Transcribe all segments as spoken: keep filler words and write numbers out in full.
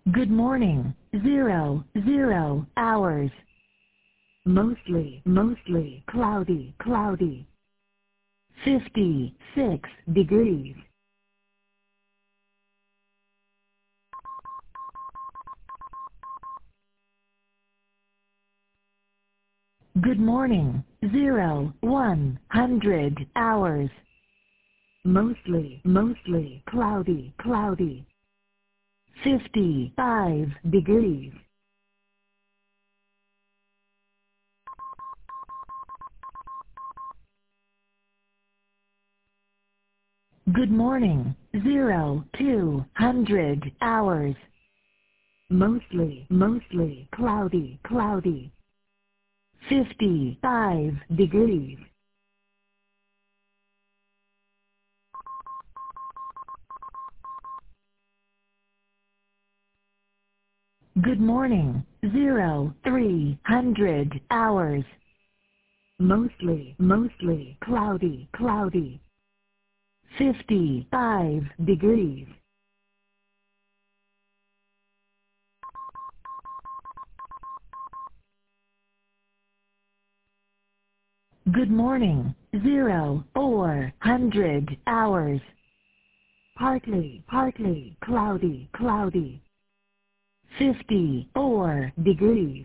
Good morning. Zero, zero hours. Mostly, mostly cloudy, cloudy. fifty-six degrees. Good morning. Zero, one hundred hours. Mostly, mostly cloudy, cloudy. fifty-five degrees. Good morning. Zero, two hundred hours. Mostly, mostly cloudy, cloudy. fifty-five degrees. Good morning. Zero, three hundred hours. Mostly, mostly cloudy, cloudy. fifty-five degrees. Good morning. Zero, four hundred hours. Partly, partly cloudy, cloudy. fifty-four degrees.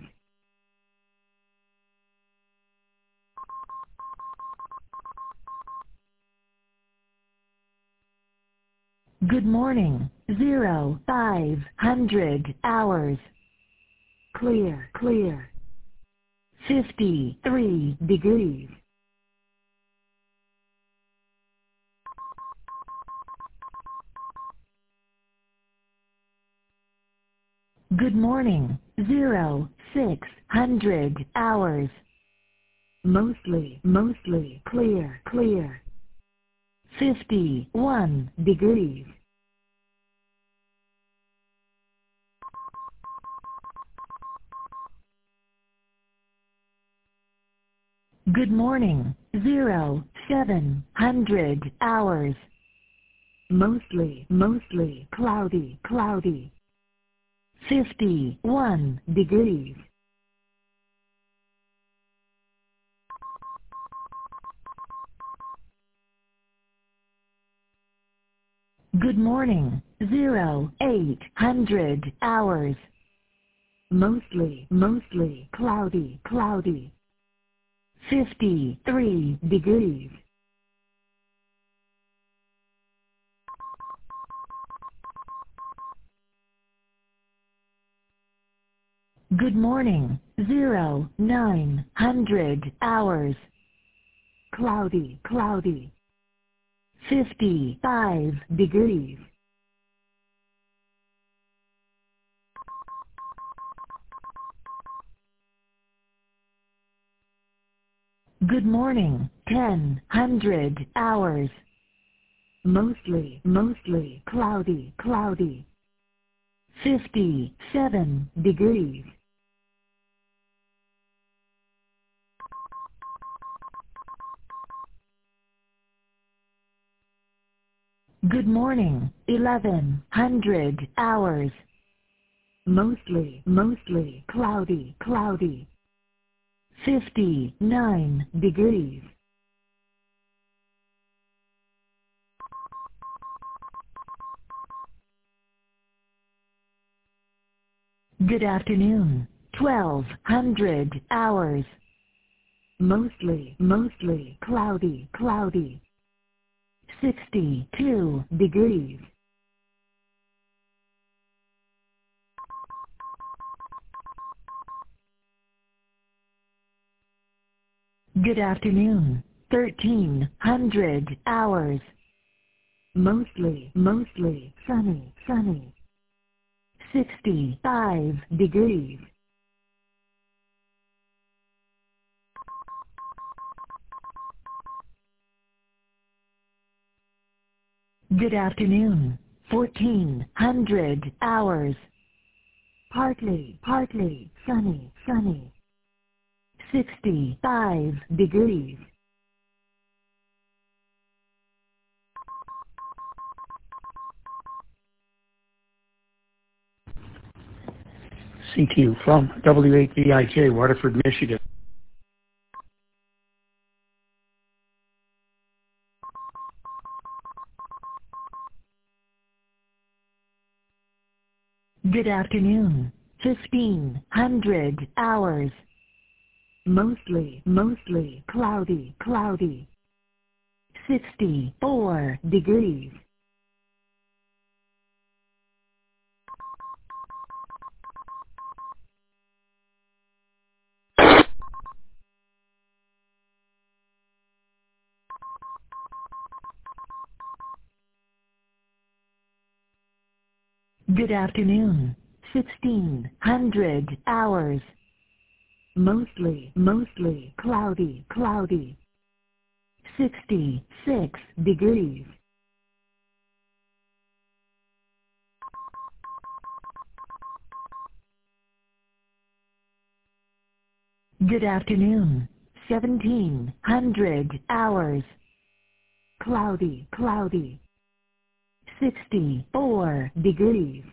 Good morning. Zero, five hundred hours. Clear, clear. fifty-three degrees. Good morning. Zero, six hundred hours. Mostly, mostly clear, clear. fifty-one degrees. Good morning. Zero, seven hundred hours. Mostly, mostly cloudy, cloudy. fifty-one degrees. Good morning. Zero, eight hundred hours. Mostly, mostly cloudy, cloudy. fifty-three degrees. Good morning. Zero, nine hundred hours. Cloudy, cloudy. fifty-five degrees. Good morning. Ten hundred hours. Mostly, mostly cloudy, cloudy. fifty-seven degrees. Good morning. Eleven hundred hours. Mostly, mostly cloudy, cloudy. fifty-nine degrees. Good afternoon. Twelve hundred hours. Mostly, mostly cloudy, cloudy. sixty-two degrees. Good afternoon. Thirteen hundred hours. Mostly, mostly sunny, sunny. Sixty-five degrees. Good afternoon. Fourteen hundred hours. Partly, partly sunny, sunny. Sixty-five degrees. C T U from W eight V I J, Waterford, Michigan. Good afternoon. fifteen hundred hours. Mostly, mostly cloudy, cloudy. sixty-four degrees. Good afternoon. sixteen hundred hours. Mostly, mostly cloudy, cloudy. sixty-six degrees. Good afternoon. seventeen hundred hours. Cloudy, cloudy. sixty-four degrees.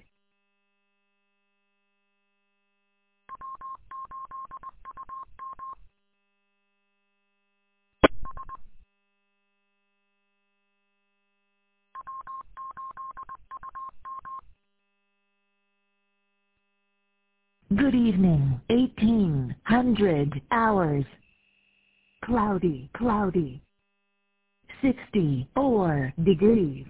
Good evening. eighteen hundred hours. Cloudy, cloudy. sixty-four degrees.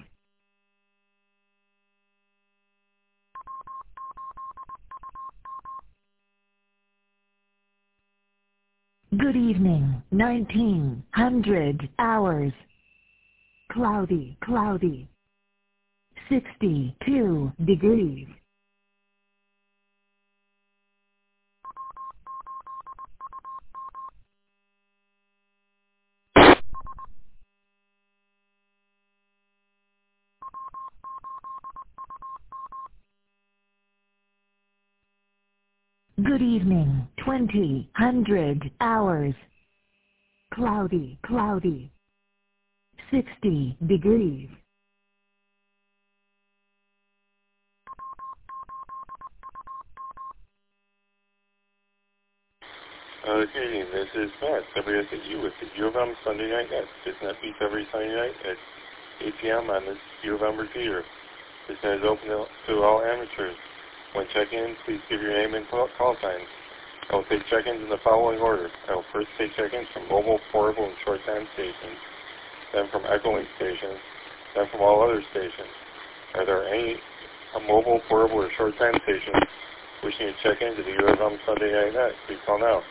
Good evening. nineteen hundred hours. Cloudy, cloudy. sixty-two degrees. Good evening. twenty hundred hours. Cloudy, cloudy. sixty degrees. Uh, good evening, this is Matt, W S at U with the U of M Sunday Night Net. This net beats every Sunday night at eight p m on the U of M repeater. This net is open to all amateurs. When checking in, please give your name and call, call sign. I will take check-ins in the following order. I will first take check-ins from mobile, portable, and short-time stations, then from Echolink stations, then from all other stations. Are there any uh, mobile, portable, or short-time stations wishing to check into the U of M Sunday Night Net? Please call now.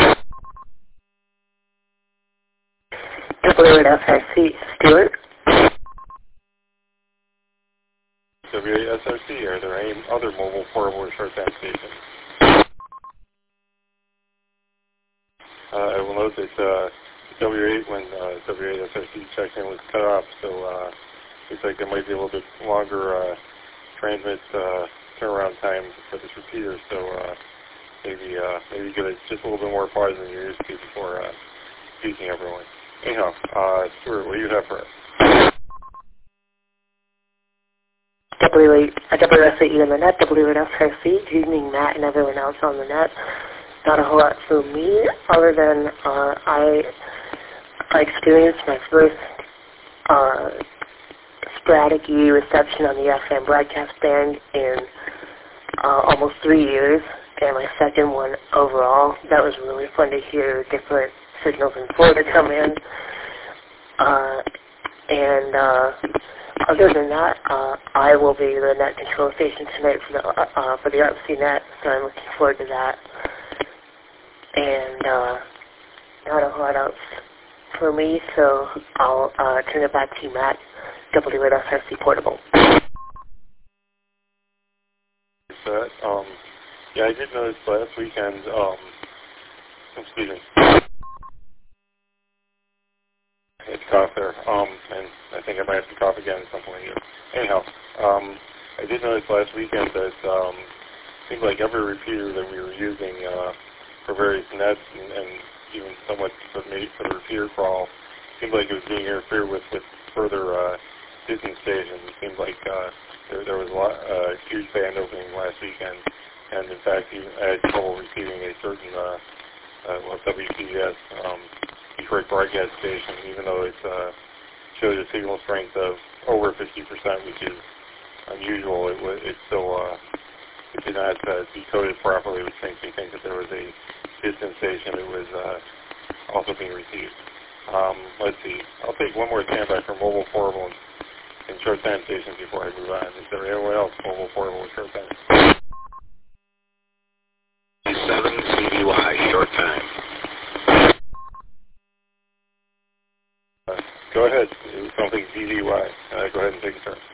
W eight S R C, Stewart. W eight S R C, are there any other mobile, portable, or short-time stations? Uh, I will note that uh, W eight, when uh, W eight S R C check-in was cut off, so uh, looks like there might be a little bit longer uh, transmit uh, turnaround time for this repeater, so uh, maybe uh, maybe get a, just a little bit more pause than you're used to before uh, speaking everyone. Anyhow, uh, Stuart, what do you have for us? W eight, uh, W S A E on the net, W eight S R C, good evening, Matt and everyone else on the net. Not a whole lot for me, other than uh, I, I experienced my first uh, sporadic E reception on the F M broadcast band in uh, almost three years, and my second one overall. That was really fun to hear different signals in Florida come in. Uh, and uh, other than that, uh, I will be the net control station tonight for the uh, uh, for the R C net, so I'm looking forward to that. And uh, not a whole lot else for me, so I'll uh, turn it back to you, Matt, W eight S R C Portable. That, um, yeah, I did notice last weekend, um, excuse me, I had to cough there, um, and I think I might have to cough again at some point here. Anyhow, um, I did notice last weekend that um, it seemed like every repeater that we were using uh, for various nets and, and even somewhat for, maybe for the repeater crawl, seemed like it was being interfered with with further uh, distant stations. It seemed like uh, there, there was a lot, uh, huge band opening last weekend and in fact, he had trouble receiving a certain uh, uh, well, W P S, um, Detroit broadcast station, even though it uh, showed a signal strength of over fifty percent, which is unusual. It was it still uh, it did not uh, decode it properly, which makes me think that there was a distant station that was uh, also being received. Um, let's see. I'll take one more standby for mobile portable and, and short time stations before I move on. Is there anyone else mobile portable and short time? seven C B Y short time. Uh, go ahead. It was something C B Y. Uh, go ahead and take a turn.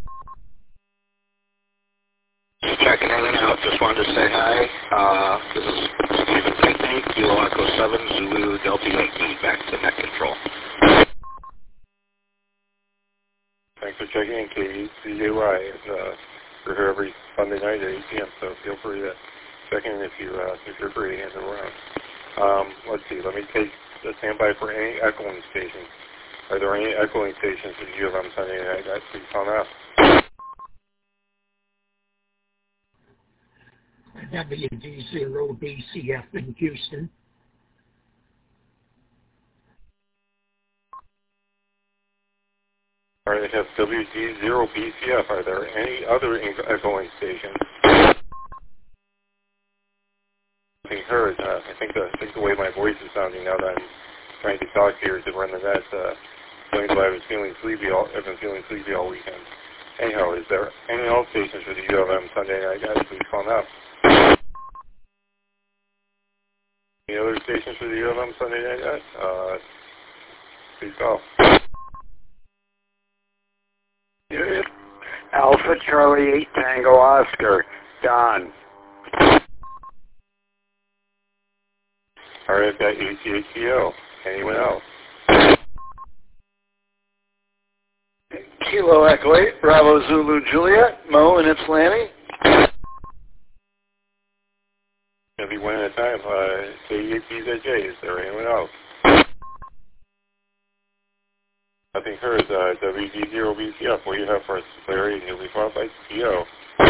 Just checking in and out. Just wanted to say hi. Uh, this is Stephen Pinkney, Kilo Echo seven, Zulu Delta Yankee, back to net control. Thanks for checking in, K E C J Y. And, uh, we're here every Sunday night at eight p m, so feel free to check in if, you, uh, if you're free and around. Um, let's see. Let me take the standby for any echoing stations. Are there any echoing stations that you have on Sunday night? That's please phone up. W D zero B C F in Houston. All right, I have W D zero B C F. Are there any other echoing stations? Nothing heard. Uh, I think the, I think the way my voice is sounding now that I'm trying to talk here to run the net, uh, showing that I was feeling sleepy all, I've been feeling sleepy all weekend. Anyhow, is there any else stations for the U of M Sunday night? Guys, please phone up. Any other stations for the U of M Sunday night, guys? Uh, please call. Alpha Charlie eight Tango Oscar, Don. All right, I've got A C H T O. Anyone else? Kilo Echo eight, Bravo Zulu Juliet, Mo and Ypsilanti. If you one at a time, uh, K E P Z J, is there anyone else? Nothing heard. Uh, W D zero B C F, what do you have for us? Larry, and you'll be followed by C O.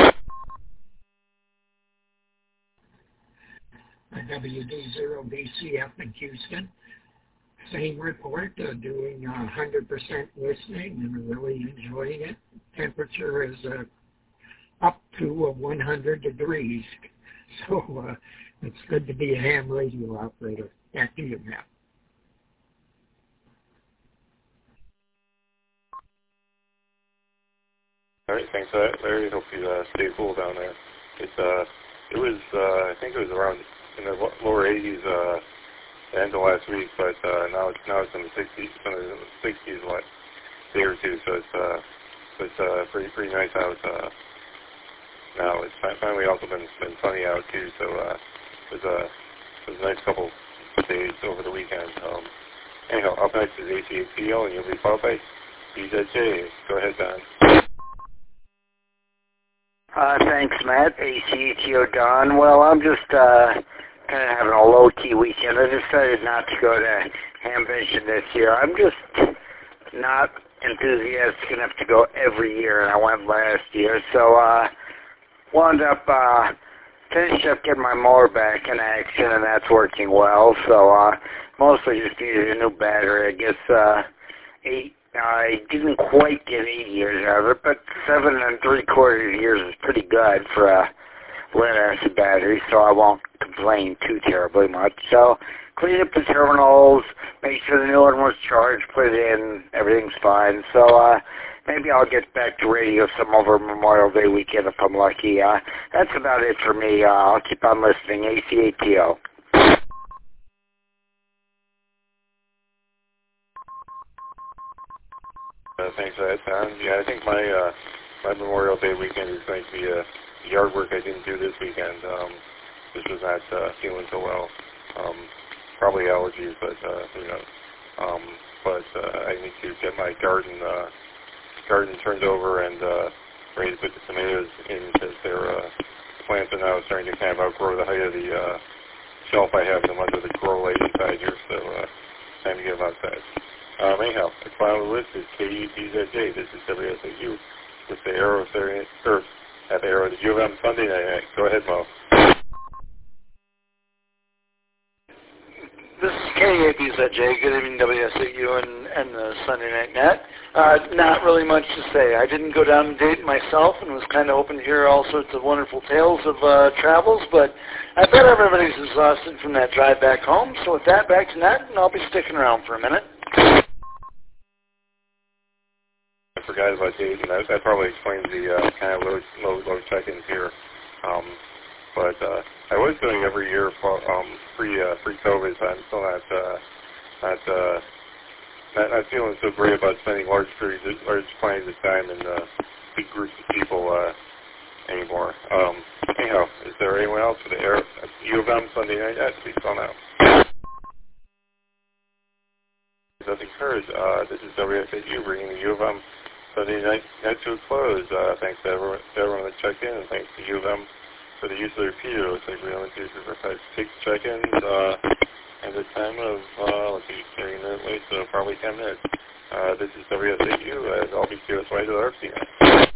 W D zero B C F in Houston. Same report, uh, doing uh, one hundred percent listening and really enjoying it. Temperature is uh, up to uh, one hundred degrees. So uh, it's good to be a ham radio operator. Back to you, Matt. All right, thanks for that, Larry. Hope you uh, stay cool down there. It's uh, it was uh, I think it was around in the lower eighties uh, the end of last week, but uh, now it's now it's in the sixties, in the sixties last day or two. So it's uh, it's uh, pretty pretty nice out uh, now. It's finally also been been sunny out too. So uh, it was a it was a nice couple of days over the weekend. Um, anyhow, up next is A C H T O, and you'll be followed by B Z J. Go ahead, Don. Uh, thanks, Matt. A C H T O Don. Well, I'm just uh, kind of having a low-key weekend. I decided not to go to Hamvention this year. I'm just not enthusiastic enough to go every year, and I went last year. So uh, wound up uh, finished up getting my mower back in action, and that's working well. So uh, mostly just needed a new battery. I guess uh, eight. I didn't quite get eight years out of it, but seven and three quarters years is pretty good for a lead-acid battery, so I won't complain too terribly much. So cleaned up the terminals, make sure the new one was charged, put it in, everything's fine. So uh, maybe I'll get back to radio some over Memorial Day weekend if I'm lucky. Uh, that's about it for me. Uh, I'll keep on listening. A C A T O. Uh, thanks for that, Tom. Yeah, I think my uh, my Memorial Day weekend is going to be uh, yard work I didn't do this weekend. Um, this was not uh, feeling so well. Um, probably allergies, but uh, who knows. Um, but uh, I need to get my garden uh, garden turned over and uh, ready to put the tomatoes in because their uh, plants are now starting to kind of outgrow the height of the uh, shelf I have them under the grow light inside here. So uh, time to get them outside. Um, anyhow, the final list is K E P Z J. This is W S A U with the Aero Earth at the air with the U of M Sunday night. Go ahead, Mo. This is K A B Z J. Good evening, W S A U and, and the Sunday Night Net. Uh, not really much to say. I didn't go down to date myself and was kind of hoping to hear all sorts of wonderful tales of uh, travels, but I bet everybody's exhausted from that drive back home. So with that, back to Net, and I'll be sticking around for a minute. I forgot about days, and that, that probably explains the uh, kind of low, low, low check-ins here. Um, but uh, I was doing every year for, um, pre uh, pre COVID, so I'm still not uh, not, uh, not not feeling so great about spending large periods, large quantities of time in uh, big groups of people uh, anymore. Um, anyhow, is there anyone else for the air at U of M Sunday night? Yeah, please call now. Nothing heard. Uh, this is W S A U bringing the U of M Sunday night, night to a close. Uh, thanks to everyone, to everyone that checked in, and thanks to U of M for the use of the repeater. It looks like we only do five, six check-ins uh, at a time of, uh, let's see, thirty minutes late, so probably ten minutes. Uh, this is W S A U at L B Q S Y to the R C N.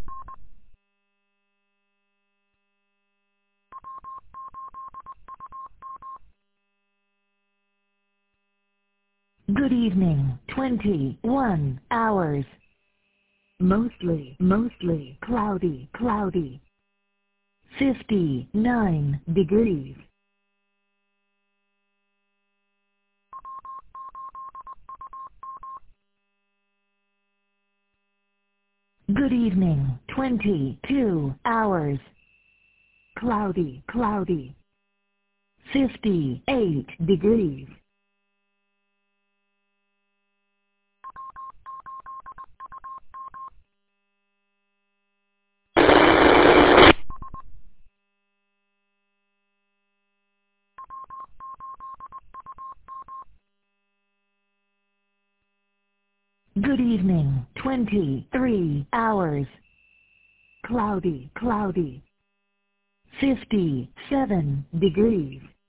Good evening, twenty-one hours. Mostly, mostly cloudy, cloudy. fifty-nine degrees. Good evening, twenty-two hours. Cloudy, cloudy. fifty-eight degrees. Good evening, twenty-three hours. Cloudy, cloudy. fifty-seven degrees.